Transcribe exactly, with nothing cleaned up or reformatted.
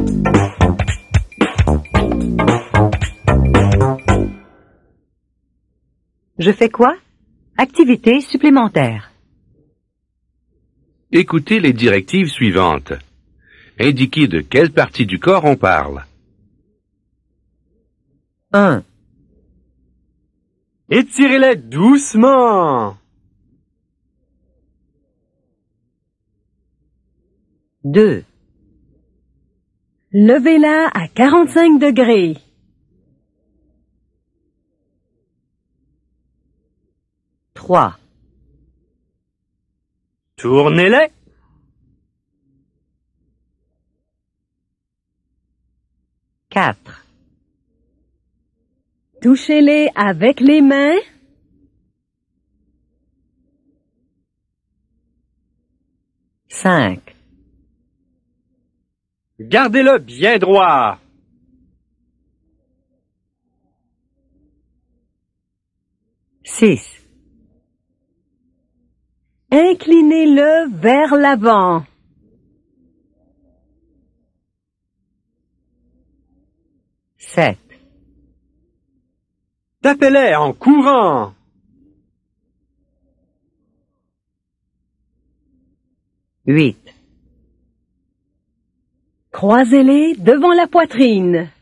Je fais quoi? Activité supplémentaire. Écoutez les directives suivantes. Indiquez de quelle partie du corps on parle. un. Étirez-les doucement. deux. Levez-la à quarante-cinq degrés. trois. Tournez-les. quatre. Touchez-les avec les mains. cinq. Gardez-le bien droit. six. Inclinez-le vers l'avant. sept. Tapez-les en courant. huit. Croisez-les devant la poitrine.